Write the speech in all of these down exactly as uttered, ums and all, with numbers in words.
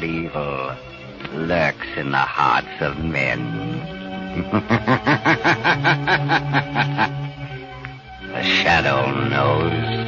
but evil lurks in the hearts of men. The Shadow knows.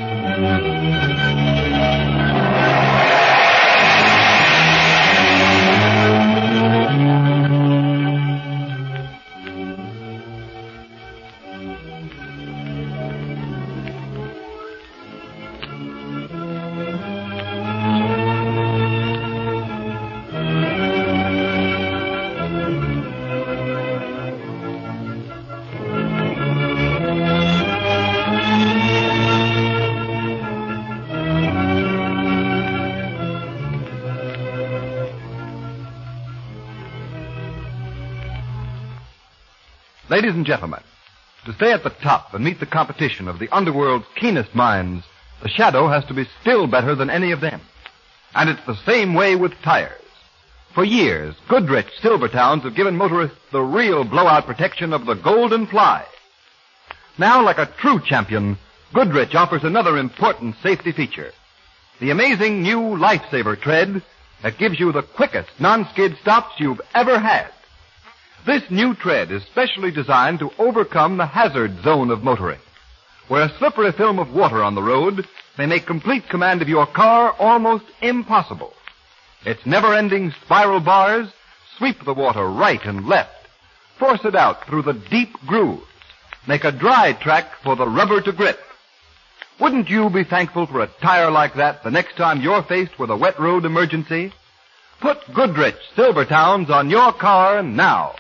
Ladies and gentlemen, to stay at the top and meet the competition of the underworld's keenest minds, the Shadow has to be still better than any of them. And it's the same way with tires. For years, Goodrich Silvertowns have given motorists the real blowout protection of the Golden Fly. Now, like a true champion, Goodrich offers another important safety feature. The amazing new Lifesaver tread that gives you the quickest non-skid stops you've ever had. This new tread is specially designed to overcome the hazard zone of motoring, where a slippery film of water on the road may make complete command of your car almost impossible. Its never-ending spiral bars sweep the water right and left, force it out through the deep grooves, make a dry track for the rubber to grip. Wouldn't you be thankful for a tire like that the next time you're faced with a wet road emergency? Put Goodrich Silvertowns on your car now.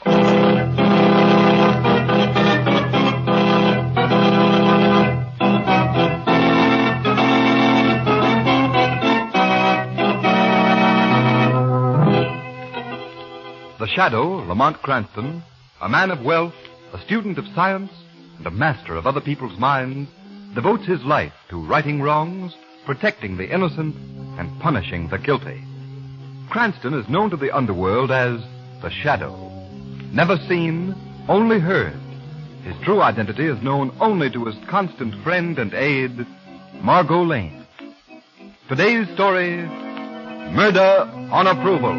The Shadow, Lamont Cranston, a man of wealth, a student of science, and a master of other people's minds, devotes his life to righting wrongs, protecting the innocent, and punishing the guilty. Cranston is known to the underworld as the Shadow. Never seen, only heard. His true identity is known only to his constant friend and aide, Margot Lane. Today's story, Murder on Approval.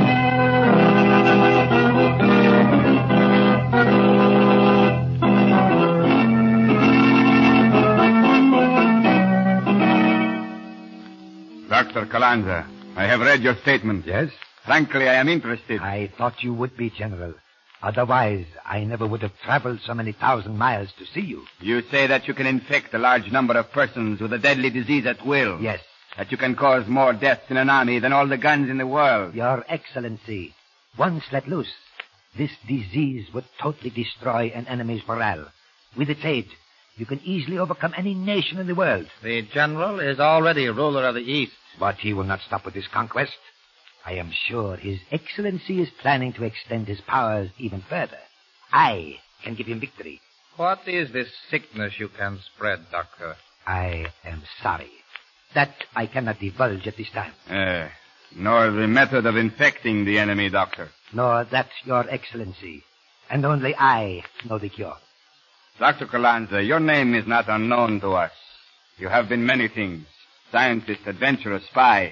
Doctor Calanza, I have read your statement. Yes? Frankly, I am interested. I thought you would be, General. Otherwise, I never would have traveled so many thousand miles to see you. You say that you can infect a large number of persons with a deadly disease at will. Yes. That you can cause more deaths in an army than all the guns in the world. Your Excellency, once let loose, this disease would totally destroy an enemy's morale. With its aid, you can easily overcome any nation in the world. The General is already ruler of the East. But he will not stop with his conquest. I am sure His Excellency is planning to extend his powers even further. I can give him victory. What is this sickness you can spread, Doctor? I am sorry. That I cannot divulge at this time. Uh, nor the method of infecting the enemy, Doctor. Nor that, Your Excellency. And only I know the cure. Doctor Calanza, your name is not unknown to us. You have been many things. Scientist, adventurer, spy.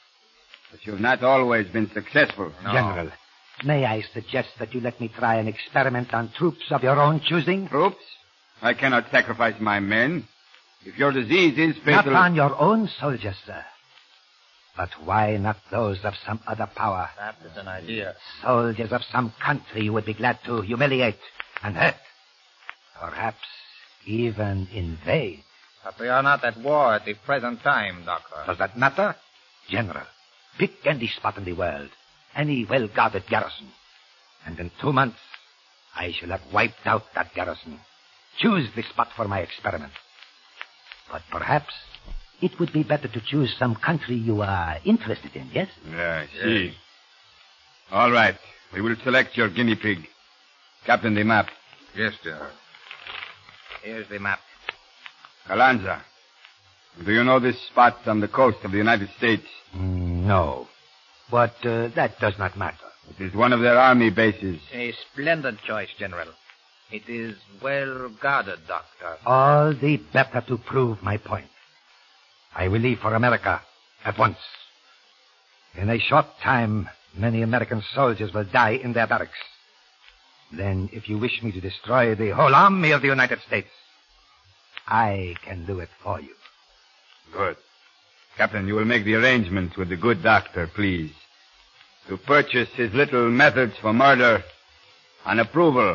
But you've not always been successful. No. General, may I suggest that you let me try an experiment on troops of your own choosing? Troops? I cannot sacrifice my men. If your disease is fatal... Not on your own soldiers, sir. But why not those of some other power? That is an idea. Soldiers of some country you would be glad to humiliate and hurt. Perhaps even invade. But we are not at war at the present time, Doctor. Does that matter? General, pick any spot in the world, any well-guarded garrison, and in two months I shall have wiped out that garrison. Choose the spot for my experiment. But perhaps it would be better to choose some country you are interested in, yes? Yeah, I see. Yes. All right. We will select your guinea pig. Captain, the map. Yes, General. Here's the map. Calanza, do you know this spot on the coast of the United States? Mm, no. But uh, that does not matter. It is one of their army bases. A splendid choice, General. It is well guarded, Doctor. All the better to prove my point. I will leave for America at once. In a short time, many American soldiers will die in their barracks. Then, if you wish me to destroy the whole army of the United States, I can do it for you. Good. Captain, you will make the arrangements with the good doctor, please, to purchase his little methods for murder on approval.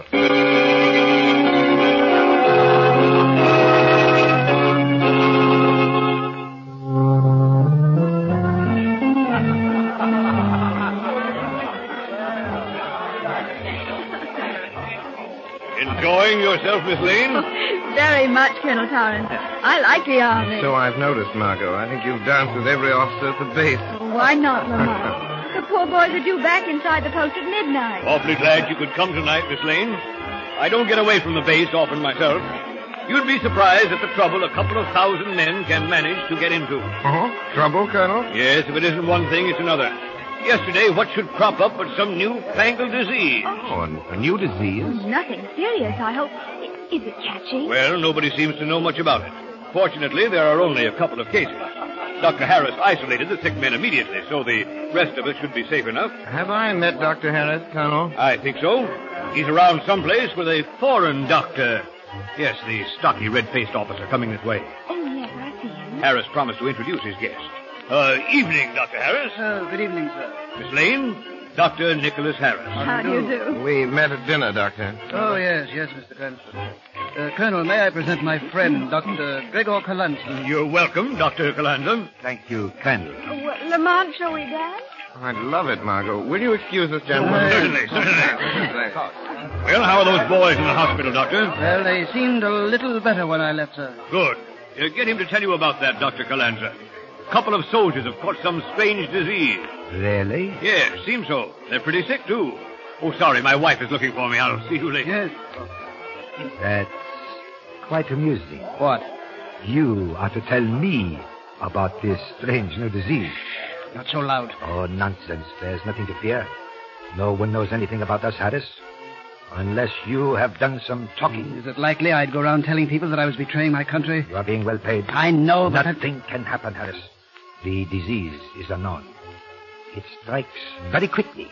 Enjoying yourself, Miss Lane? Very much, Colonel Torrance. I like the army. So I've noticed, Margot. I think you've danced with every officer at the base. Why not, Lamont? The poor boys are due back inside the post at midnight. Awfully glad you could come tonight, Miss Lane. I don't get away from the base often myself. You'd be surprised at the trouble a couple of thousand men can manage to get into. Oh, trouble, Colonel? Yes, if it isn't one thing, it's another. Yesterday, what should crop up but some new-fangled disease? Oh, a new disease? Nothing serious, I hope. I- Is it catchy? Well, nobody seems to know much about it. Fortunately, there are only a couple of cases. Doctor Harris isolated the sick men immediately, so the rest of us should be safe enough. Have I met Doctor Harris, Colonel? I think so. He's around someplace with a foreign doctor. Yes, the stocky, red-faced officer coming this way. Oh, yes, I see him. Harris promised to introduce his guest. Uh, evening, Doctor Harris. Oh, good evening, sir. Miss Lane, Doctor Nicholas Harris. How do you do? We met at dinner, Doctor. Oh, yes, yes, Mister Colonel. Uh, Colonel, may I present my friend, Doctor Gregor Kalanza? You're welcome, Doctor Calanza. Thank you, Colonel. Oh, well, Lamont, shall we dance? I'd love it, Margot. Will you excuse us, gentlemen? Certainly, certainly. Well, how are those boys in the hospital, Doctor? Well, they seemed a little better when I left, sir. Good. Uh, get him to tell you about that, Doctor Calanza. A couple of soldiers have caught some strange disease. Really? Yes, seems so. They're pretty sick, too. Oh, sorry, my wife is looking for me. I'll see you later. Yes. That's quite amusing. What? You are to tell me about this strange new disease. Not so loud. Oh, nonsense. There's nothing to fear. No one knows anything about us, Harris. Unless you have done some talking. Is it likely I'd go around telling people that I was betraying my country? You are being well paid. I know, but... Nothing can happen, Harris. The disease is unknown. It strikes very quickly.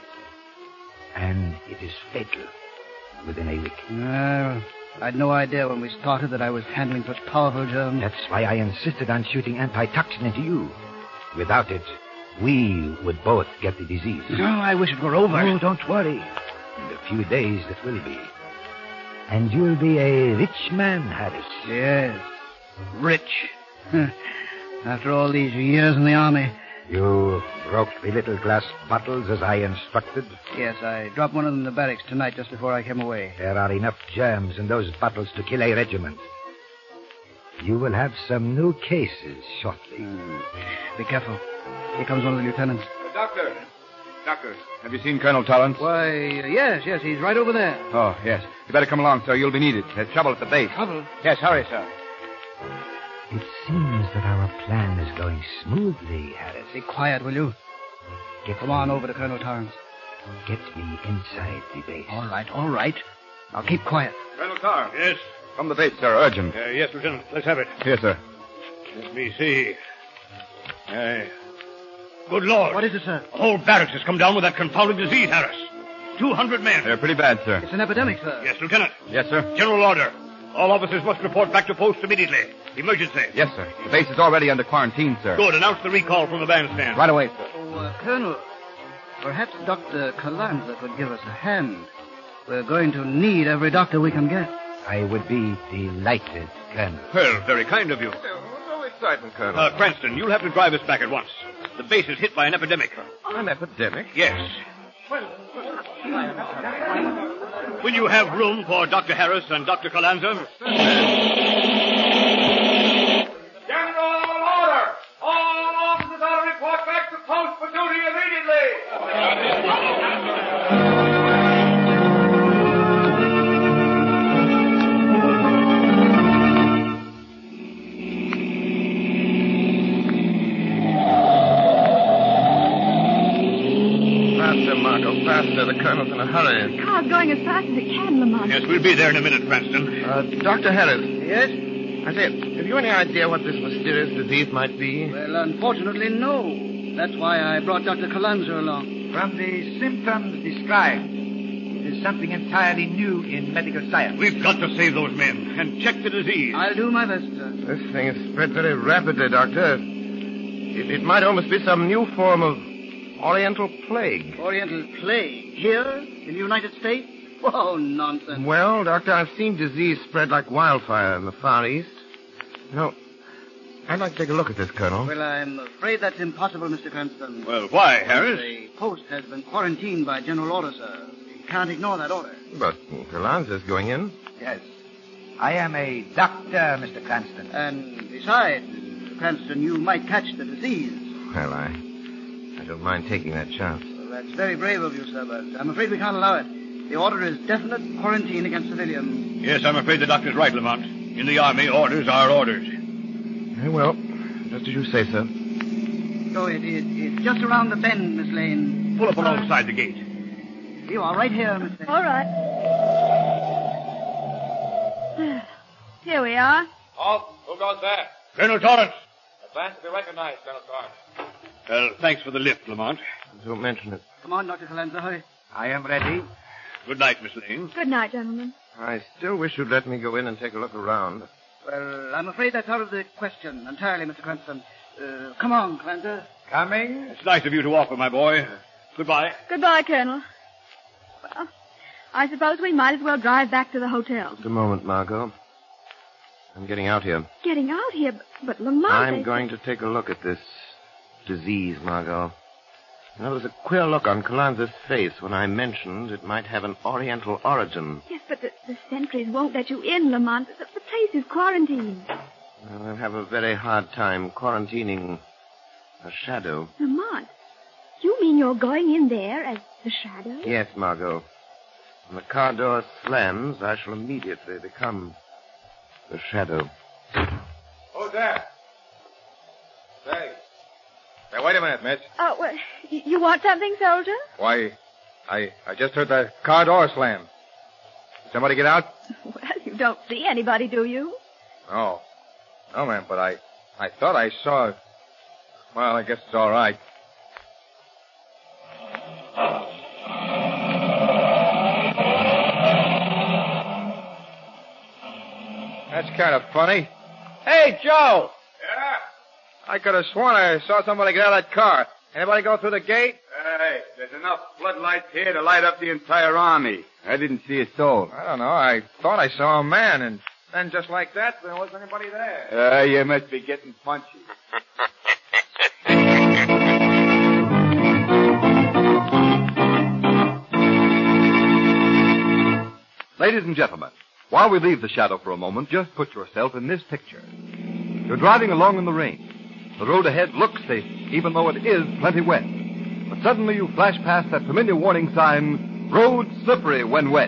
And it is fatal within a week. Well, I'd no idea when we started that I was handling such powerful germs. That's why I insisted on shooting antitoxin into you. Without it, we would both get the disease. Oh, I wish it were over. Oh, don't worry. In a few days it will be. And you'll be a rich man, Harris. Yes. Rich. After all these years in the army. You broke the little glass bottles as I instructed. Yes, I dropped one of them in the barracks tonight just before I came away. There are enough germs in those bottles to kill a regiment. You will have some new cases shortly. Mm. Be careful. Here comes one of the lieutenants. Doctor. Doctor, have you seen Colonel Torrance? Why, yes, yes, he's right over there. Oh, yes. You better come along, sir. You'll be needed. There's trouble at the base. Trouble? Yes, hurry, sir. It seems that our plan is going smoothly, Harris. Be quiet, will you? Get Come me, on over to Colonel Torrance. Get me inside the base. All right, all right. Now keep quiet. Colonel Torrance. Yes? From the base, sir. Urgent. Uh, yes, Lieutenant. Let's have it. Here, sir. Let me see. Uh, good Lord. What is it, sir? The whole barracks has come down with that confounded disease, Harris. Two hundred men. They're pretty bad, sir. It's an epidemic, sir. Yes, Lieutenant. Yes, sir. General order. All officers must report back to post immediately. Emergency. Yes, sir. The base is already under quarantine, sir. Good. Announce the recall from the bandstand. Right away, sir. Oh, uh, Colonel, perhaps Doctor Calanza could give us a hand. We're going to need every doctor we can get. I would be delighted, Colonel. Well, very kind of you. No excitement, Colonel. Uh, Cranston, you'll have to drive us back at once. The base is hit by an epidemic. An epidemic? Yes. Will you have room for Doctor Harris and Doctor Calanza? General order! All officers are to report back to post for duty immediately! Faster, Margot, faster. The colonel's in a hurry. The car's going as fast as it can, Lamont. Yes, we'll be there in a minute, Cranston. Uh, Doctor Harris. Yes? I say, have you any idea what this mysterious disease might be? Well, unfortunately, no. That's why I brought Doctor Calanza along. From the symptoms described, it is something entirely new in medical science. We've got to save those men and check the disease. I'll do my best, sir. This thing has spread very rapidly, Doctor. It, it might almost be some new form of Oriental plague. Oriental plague? Here? In the United States? Oh, nonsense. Well, Doctor, I've seen disease spread like wildfire in the Far East. You know, I'd like to take a look at this, Colonel. Well, I'm afraid that's impossible, Mister Cranston. Well, why, Harris? The post has been quarantined by general order, sir. We can't ignore that order. But Calanza's going in. Yes. I am a doctor, Mister Cranston. And besides, Mister Cranston, you might catch the disease. Well, I, I don't mind taking that chance. Well, that's very brave of you, sir, but I'm afraid we can't allow it. The order is definite quarantine against civilians. Yes, I'm afraid the doctor's right, Lamont. In the Army, orders are orders. Very well. Just as you say, sir. So it, it, it's just around the bend, Miss Lane. Pull up alongside the gate. You are right here, Miss Lane. All right. Here we are. Halt. Who goes there? Colonel Torrance. Advance to be recognized, Colonel Torrance. Well, thanks for the lift, Lamont. Don't mention it. Come on, Doctor Calanza, hurry. I am ready. Good night, Miss Lane. Good night, gentlemen. I still wish you'd let me go in and take a look around. Well, I'm afraid that's out of the question entirely, Mister Cranston. Uh, come on, Calanza. Coming. It's nice of you to offer, my boy. Goodbye. Goodbye, Colonel. Well, I suppose we might as well drive back to the hotel. Just a moment, Margot. I'm getting out here. Getting out here, but, but Lamont... I'm they- going to take a look at this disease, Margot. There was a queer look on Calanza's face when I mentioned it might have an Oriental origin. Yes, but the, the sentries won't let you in, Lamont. The, the place is quarantined. Well, I'll have a very hard time quarantining a shadow. Lamont, you mean you're going in there as the shadow? Yes, Margot. When the car door slams, I shall immediately become the shadow. Who's there? Say. Say, wait a minute, Mitch. Oh, well, y- you want something, soldier? Why, I I just heard the car door slam. Did somebody get out? Well, you don't see anybody, do you? Oh. No, ma'am, but I, I thought I saw... Well, I guess it's all right. That's kind of funny. Hey, Joe! Yeah? I could have sworn I saw somebody get out of that car. Anybody go through the gate? Hey, there's enough floodlights here to light up the entire army. I didn't see a soul. I don't know. I thought I saw a man, and then just like that, there wasn't anybody there. Uh, you must be getting punchy. Ladies and gentlemen, while we leave the shadow for a moment, just put yourself in this picture. You're driving along in the rain. The road ahead looks safe, even though it is plenty wet. But suddenly you flash past that familiar warning sign, road slippery when wet.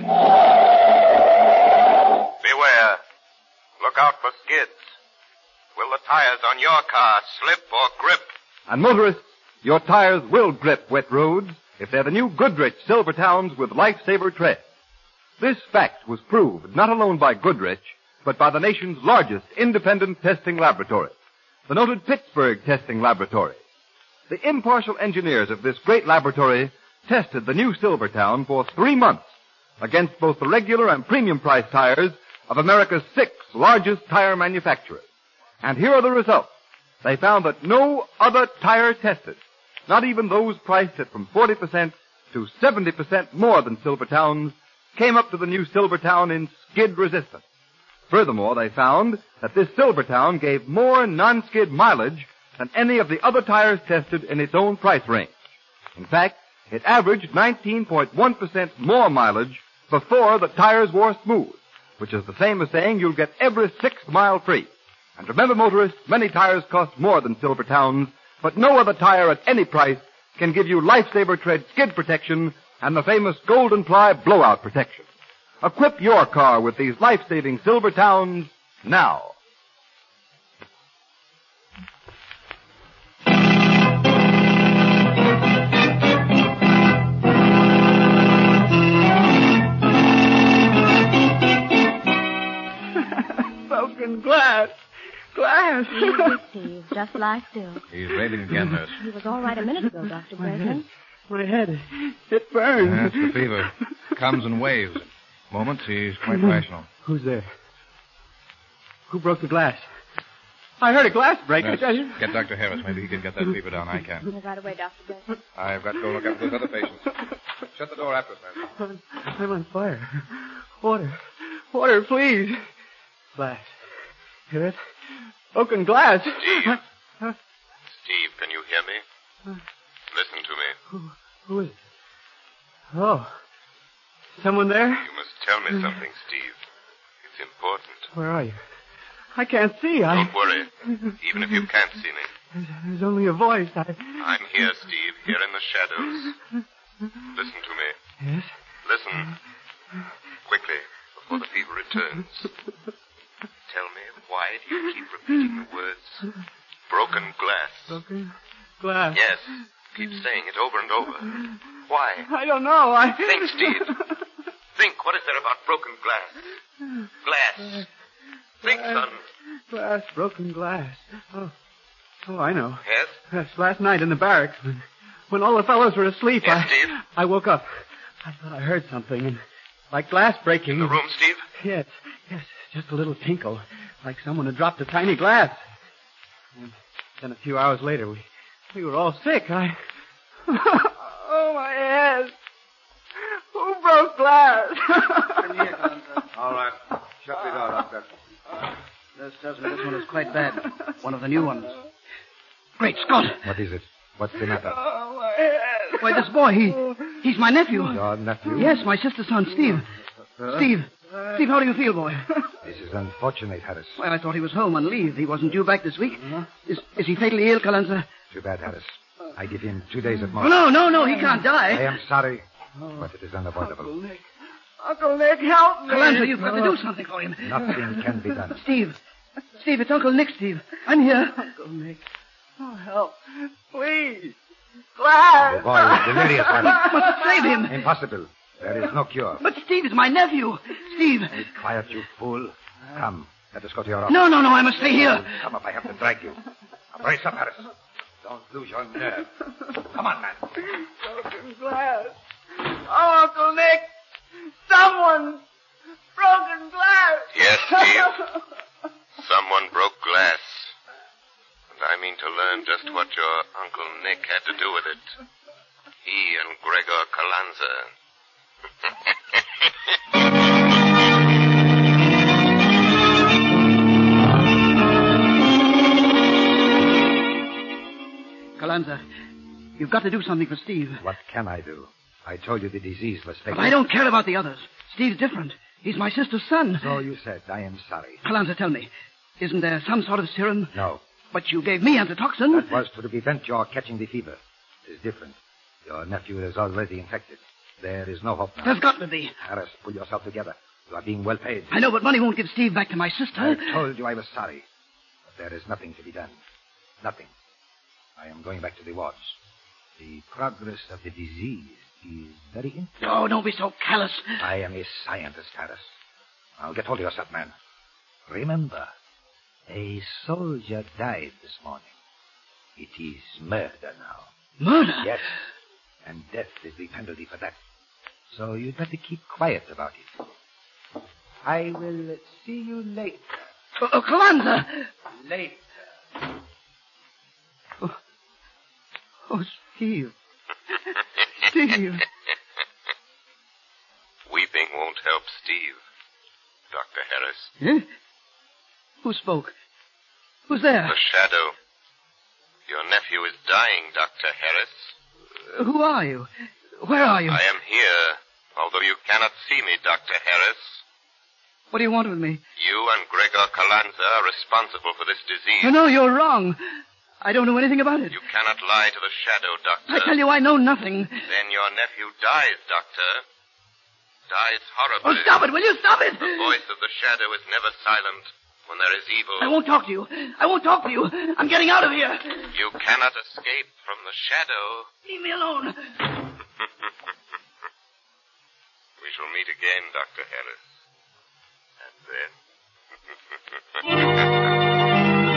Beware. Look out for skids. Will the tires on your car slip or grip? And motorists, your tires will grip wet roads if they're the new Goodrich Silvertowns with Lifesaver tread. This fact was proved not alone by Goodrich, but by the nation's largest independent testing laboratory, the noted Pittsburgh Testing Laboratory. The impartial engineers of this great laboratory tested the new Silvertown for three months against both the regular and premium price tires of America's six largest tire manufacturers. And here are the results. They found that no other tire tested, not even those priced at from forty percent to seventy percent more than Silvertown's, came up to the new Silvertown in skid resistance. Furthermore, they found that this Silvertown gave more non-skid mileage than any of the other tires tested in its own price range. In fact, it averaged nineteen point one percent more mileage before the tires wore smooth, which is the same as saying you'll get every sixth mile free. And remember, motorists, many tires cost more than Silvertown's, but no other tire at any price can give you Lifesaver tread skid protection and the famous Golden Ply blowout protection. Equip your car with these life-saving Silvertowns now. Broken glass. Glass. Easy, Steve. Just lie still. He's raving again, nurse. He was all right a minute ago, Doctor Bresnan. My head. It burns. That's the fever. Comes in waves. Moments, he's quite rational. Who's there? Who broke the glass? I heard a glass break. Nurse, I tell you. get Doctor Harris. Maybe he can get that fever down. I can. Move right away, Doctor Bresnan. I've got to go look after those other patients. Shut the door after us, nurse. I'm, I'm on fire. Water. Water, please. Glass. Hear it? Broken glass. Steve. Steve, can you hear me? Listen to me. Who, who is it? Oh. Someone there? You must tell me something, Steve. It's important. Where are you? I can't see. I... Don't worry. Even if you can't see me. There's, there's only a voice. I... I'm here, Steve, here in the shadows. Listen to me. Yes? Listen. Quickly, before the fever returns. Tell me, why do you keep repeating the words broken glass? Broken glass. Yes. Keep saying it over and over. Why? I don't know. I... Think, Steve. Think, what is there about broken glass? Glass. Think, son. Glass, broken glass. Oh, oh, I know. Yes? Yes, last night in the barracks, when, when all the fellows were asleep, Yes, I, Steve? I woke up. I thought I heard something, and like glass breaking. In the room, Steve? Yes, yes, just a little tinkle, like someone had dropped a tiny glass. And then a few hours later, we, we were all sick. I... oh, my head. Who broke glass? All right. Shut the door, Doctor. Nurse tells me this one is quite bad. One of the new ones. Great Scott! What is it? What's the matter? Oh, my head. Why, this boy, he, he's my nephew. Your nephew? Yes, my sister's son, Steve. Steve. Steve, how do you feel, boy? This is unfortunate, Harris. Why, I thought he was home on leave. He wasn't due back this week. Is, is he fatally ill, Calanza? Too bad, Harris. I give him two days at Oh, most. no, no, no, he can't die. I am sorry, but it is unavoidable. Uncle Nick. Uncle Nick, help me. Calanza, you've got to do something for him. Nothing can be done. Steve. Steve, it's Uncle Nick, Steve. I'm here. Uncle Nick. Oh, help. Please. Glass. The boy is delirious, Harris. We must save him. Impossible. There is no cure. But Steve is my nephew. Steve. Be quiet, you fool. Come, let us go to your office. No, no, no, I must stay here. Come up, I have to drag you. Now, brace up, Harris. Don't lose your nerve. Come on, man. Broken glass. Oh, Uncle Nick. Someone. Broken glass. Yes, Steve. Someone broke glass. And I mean to learn just what your Uncle Nick had to do with it. He and Gregor Calanza. Calanza, you've got to do something for Steve. What can I do? I told you the disease was fatal. But I don't care about the others. Steve's different. He's my sister's son. So you said. I am sorry. Calanza, tell me, isn't there some sort of serum? No. But you gave me antitoxin. That was to prevent your catching the fever. It is different. Your nephew is already infected. There is no hope now. There's got to be. Harris, pull yourself together. You are being well paid. I know, but money won't give Steve back to my sister. I told you I was sorry. But there is nothing to be done. Nothing. I am going back to the wards. The progress of the disease is very interesting. Oh, don't be so callous. I am a scientist, Harris. Now get hold of yourself, man. Remember, a soldier died this morning. It is murder now. Murder? Yes. And death is the penalty for that. So you'd better keep quiet about it. I will see you later. Oh, oh Calanza! Later. Oh, oh Steve. Steve. Weeping won't help Steve, Doctor Harris. Eh? Who spoke? Who's there? The shadow. Your nephew is dying, Doctor Harris. Uh, who are you? Where are you? I am here, although you cannot see me, Doctor Harris. What do you want with me? You and Gregor Calanza are responsible for this disease. No, no, you're wrong. I don't know anything about it. You cannot lie to the shadow, Doctor. I tell you, I know nothing. Then your nephew dies, Doctor. Dies horribly. Oh, stop it, will you stop it? The voice of the shadow is never silent when there is evil. I won't talk to you. I won't talk to you. I'm getting out of here. You cannot escape from the shadow. Leave me alone. We shall meet again, Doctor Harris. And then...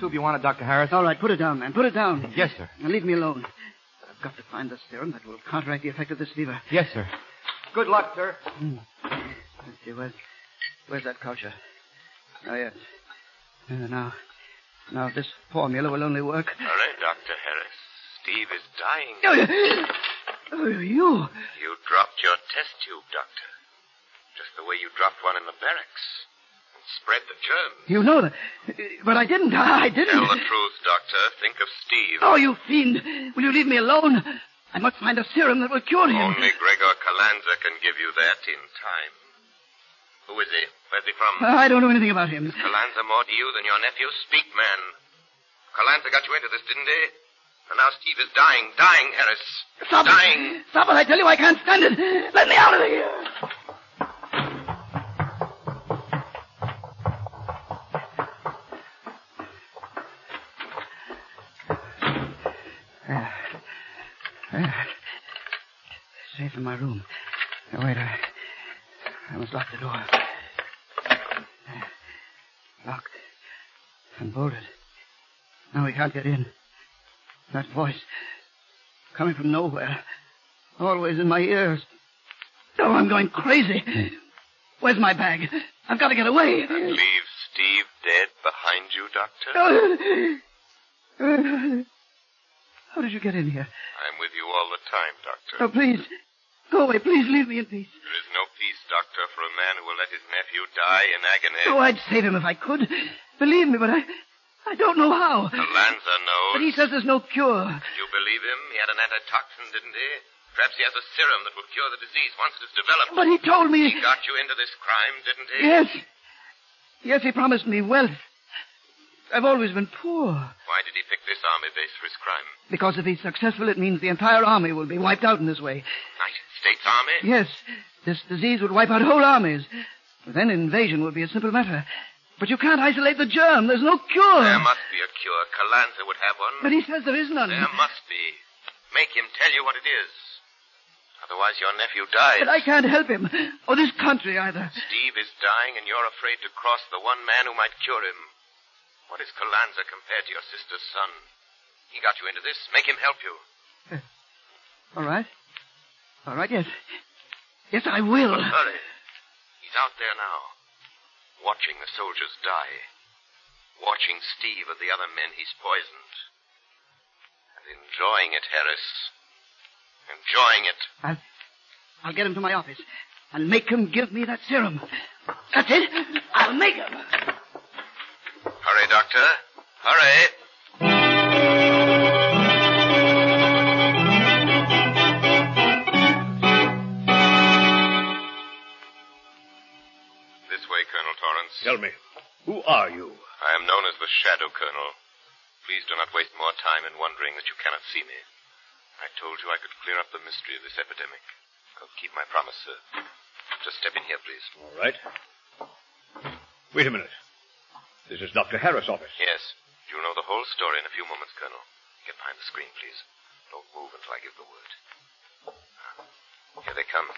tube you wanted, Doctor Harris? All right, put it down, man. Put it down. Yes, sir. Now leave me alone. I've got to find the serum that will counteract the effect of this fever. Yes, sir. Good luck, sir. Hmm. Let's see, where's, where's that culture? Oh, yes. Uh, now, now, if this formula will only work. All right, Doctor Harris. Steve is dying. Oh, oh, you. You dropped your test tube, Doctor. Just the way you dropped one in the barracks. And spread the germs. You know that. But I didn't. I didn't. Tell the truth, Doctor. Think of Steve. Oh, you fiend. Will you leave me alone? I must find a serum that will cure him. Only Gregor Kalanza can give you that in time. Who is he? Where's he from? Uh, I don't know anything about him. Is Kalanza more to you than your nephew? Speak, man. Kalanza got you into this, didn't he? And now Steve is dying. Dying, Harris. Stop dying. it. Stop it. I tell you, I can't stand it. Let me out of here. There. There. Safe in my room. Now, wait, I, I must lock the door. There. Locked. And bolted. Now we can't get in. That voice, coming from nowhere, always in my ears. Oh, I'm going crazy. Where's my bag? I've got to get away. And leave Steve dead behind you, Doctor? How did you get in here? I'm with you all the time, Doctor. Oh, please. Go away. Please leave me in peace. There is no peace, Doctor, for a man who will let his nephew die in agony. Oh, I'd save him if I could. Believe me, but I... I don't know how. Kalanza knows. But he says there's no cure. And you believe him? He had an antitoxin, didn't he? Perhaps he has a serum that will cure the disease once it is developed. But he told me... He got you into this crime, didn't he? Yes. Yes, he promised me wealth. I've always been poor. Why did he pick this army base for his crime? Because if he's successful, it means the entire army will be wiped out in this way. United States Army? Yes. This disease would wipe out whole armies. But then invasion would be a simple matter. But you can't isolate the germ. There's no cure. There must be a cure. Kalanza would have one. But he says there is none. There must be. Make him tell you what it is. Otherwise your nephew dies. But I can't help him. Or this country either. Steve is dying and you're afraid to cross the one man who might cure him. What is Kalanza compared to your sister's son? He got you into this. Make him help you. Uh, all right. All right, yes. Yes, I will. But hurry. He's out there now. Watching the soldiers die. Watching Steve and the other men he's poisoned. And enjoying it, Harris. Enjoying it. I'll, I'll get him to my office and make him give me that serum. That's it. I'll make him. Hurry, Doctor. Hurry. This way, Colonel Torrance. Tell me, who are you? I am known as the Shadow Colonel. Please do not waste more time in wondering that you cannot see me. I told you I could clear up the mystery of this epidemic. I'll keep my promise, sir. Just step in here, please. All right. Wait a minute. This is Doctor Harris' office. Yes. You'll know the whole story in a few moments, Colonel. Get behind the screen, please. Don't move until I give the word. Here they come.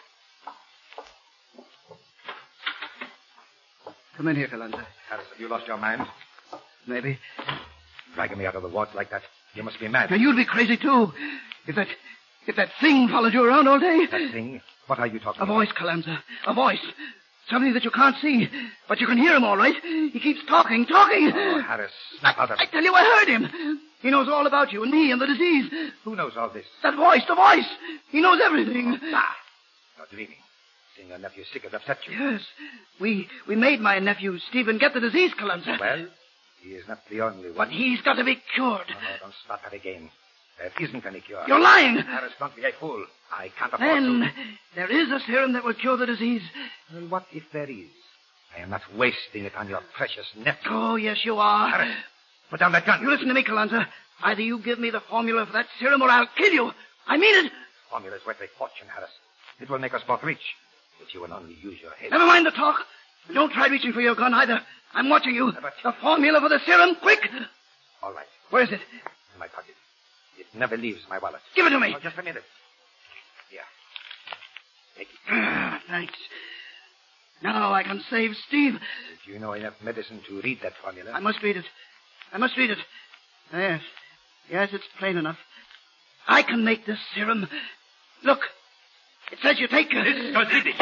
Come in here, Kalanza. Harris, have you lost your mind? Maybe. Dragging me out of the ward like that. You must be mad. Now, you'd be crazy, too. If that... If that thing followed you around all day... That thing? What are you talking a about? A voice, Kalanza. A voice. Something that you can't see. But you can hear him all right. He keeps talking, talking. Oh, Harris, snap out of it. I tell you, I heard him. He knows all about you and me and the disease. Who knows all this? That voice, the voice. He knows everything. Ah, you're dreaming. Seeing your nephew sick has upset you. Yes. We we made my nephew Stephen get the disease, Kalanza. Well, he is not the only one. But he's got to be cured. No, no, don't start that again. There isn't any cure. You're lying. Harris, don't be a fool. I can't afford then, to. Then, there is a serum that will cure the disease. Well, what if there is? I am not wasting it on your precious nephew. Oh, yes, you are. Harris, put down that gun. You listen to me, Kalanza. Either you give me the formula for that serum or I'll kill you. I mean it. Formula is worth a fortune, Harris. It will make us both rich. If you will only use your head. Never mind the talk. Don't try reaching for your gun either. I'm watching you. But... The formula for the serum, quick. All right. Where is it? In my pocket. It never leaves my wallet. Give it to me. Oh, just a minute. Here. Take it. Ah, thanks. Now I can save Steve. Did you know enough medicine to read that formula? I must read it. I must read it. Yes. Yes, it's plain enough. I can make this serum. Look. It says you take... Uh... This is sleepy.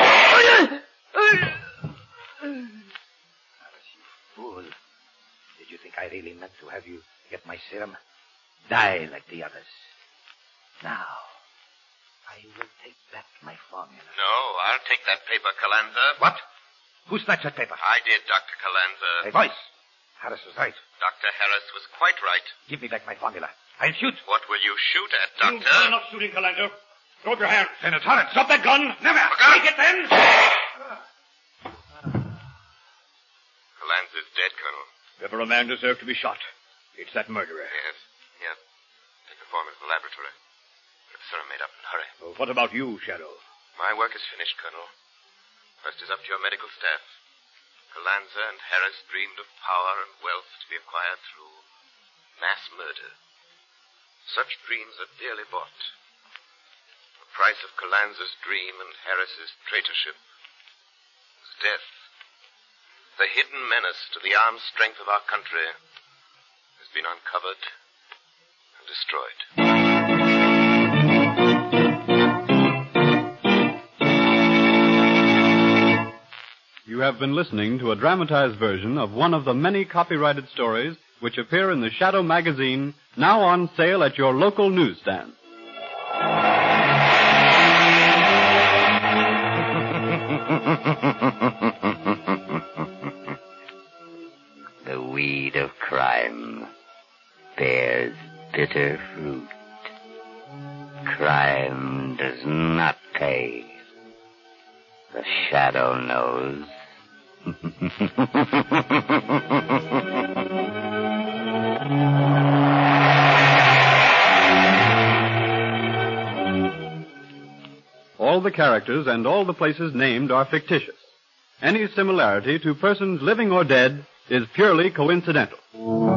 Fool. Did you think I really meant to have you get my serum? Die like the others. Now, I will take back my formula. No, I'll take that paper, Calanza. What? Who snatched that paper? I did, Doctor Calanza. Hey, voice. Harris was right. Doctor Harris was quite right. Give me back my formula. I'll shoot. What will you shoot at, You've Doctor? done enough shooting, Calanza. Throw up your hands. Senator Torrance. Stop that gun. Never. Take it then. Calanza's dead, Colonel. Ever a man deserved to be shot. It's that murderer. Yes, yes. Take the formula to the laboratory. Get the serum made up and hurry. Well, what about you, Shadow? My work is finished, Colonel. Rest is up to your medical staff. Calanza and Harris dreamed of power and wealth to be acquired through mass murder. Such dreams are dearly bought. The price of Calanza's dream and Harris's traitorship was death. The hidden menace to the armed strength of our country has been uncovered and destroyed. You have been listening to a dramatized version of one of the many copyrighted stories which appear in the Shadow magazine, now on sale at your local newsstand. The weed of crime bears bitter fruit. Crime does not pay. The Shadow knows. All the characters and all the places named are fictitious. Any similarity to persons living or dead is purely coincidental.